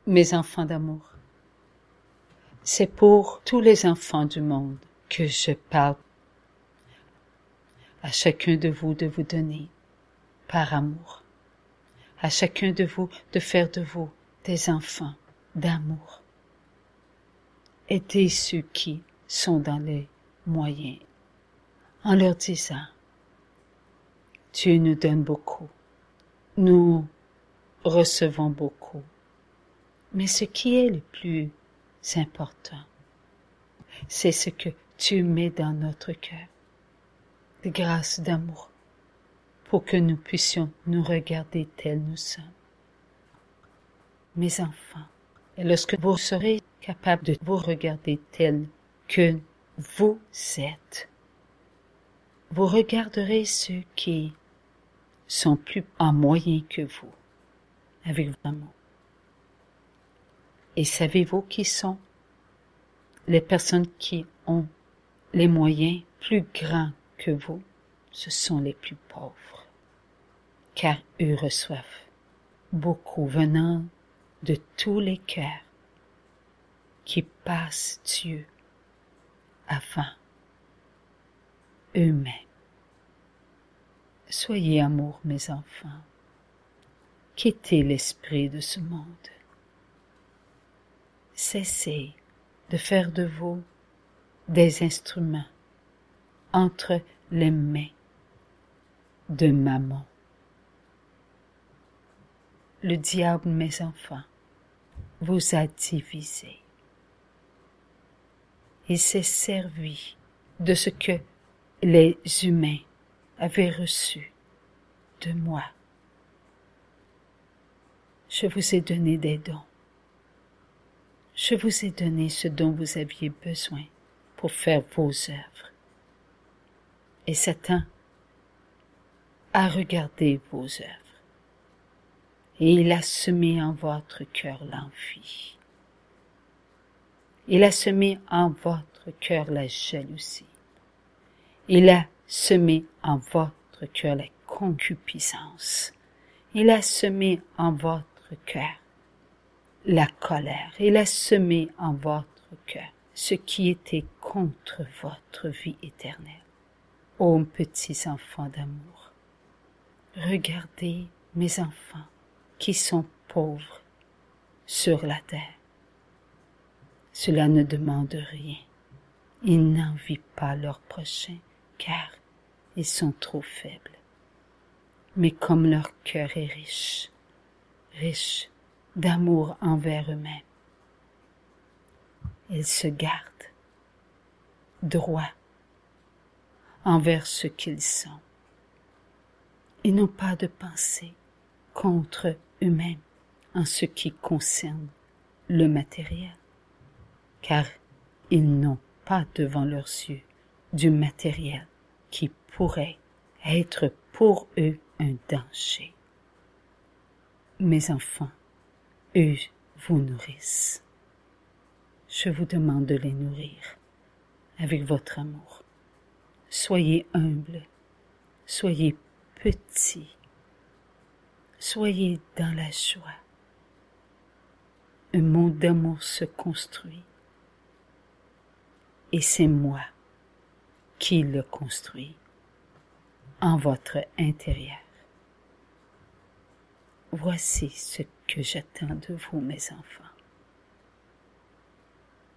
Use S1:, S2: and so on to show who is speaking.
S1: Mes enfants d'amour, c'est pour tous les enfants du monde que je parle. À chacun de vous donner par amour. À chacun de vous de faire de vous des enfants d'amour. Aidez ceux qui sont dans les moyens en leur disant: Dieu nous donne beaucoup, nous recevons beaucoup, mais ce qui est le plus important, c'est ce que Dieu met dans notre cœur, de grâce, d'amour, pour que nous puissions nous regarder tels nous sommes. Mes enfants, et lorsque vous serez capables de vous regarder tels que vous êtes, vous regarderez ceux qui sont plus en moyen que vous, avec votre amour. Et savez-vous qui sont les personnes qui ont les moyens plus grands que vous? Ce sont les plus pauvres, car eux reçoivent beaucoup venant de tous les cœurs qui passent Dieu avant eux-mêmes. Soyez amour, mes enfants. Quittez l'esprit de ce monde. Cessez de faire de vous des instruments entre les mains de maman. Le diable, mes enfants, vous a divisés. Il s'est servi de ce que les humains avaient reçu de moi. Je vous ai donné des dons. Je vous ai donné ce dont vous aviez besoin pour faire vos œuvres. Et Satan a regardé vos œuvres. Et il a semé en votre cœur l'envie. Il a semé en votre cœur la jalousie. Il a semé en votre cœur la concupiscence. Il a semé en votre cœur la colère. Il a semé en votre cœur ce qui était contre votre vie éternelle. Ô petits enfants d'amour, regardez mes enfants qui sont pauvres sur la terre. Cela ne demande rien. Ils n'envient pas leur prochain, car ils sont trop faibles. Mais comme leur cœur est riche, riche d'amour envers eux-mêmes, ils se gardent droits envers ce qu'ils sont. Ils n'ont pas de pensée contre eux-mêmes en ce qui concerne le matériel, car ils n'ont pas devant leurs yeux du matériel qui pourrait être pour eux un danger. Mes enfants, eux vous nourrissent. Je vous demande de les nourrir avec votre amour. Soyez humbles, soyez petits, soyez dans la joie. Un monde d'amour se construit et c'est moi qui le construis en votre intérieur. Voici ce que j'attends de vous, mes enfants.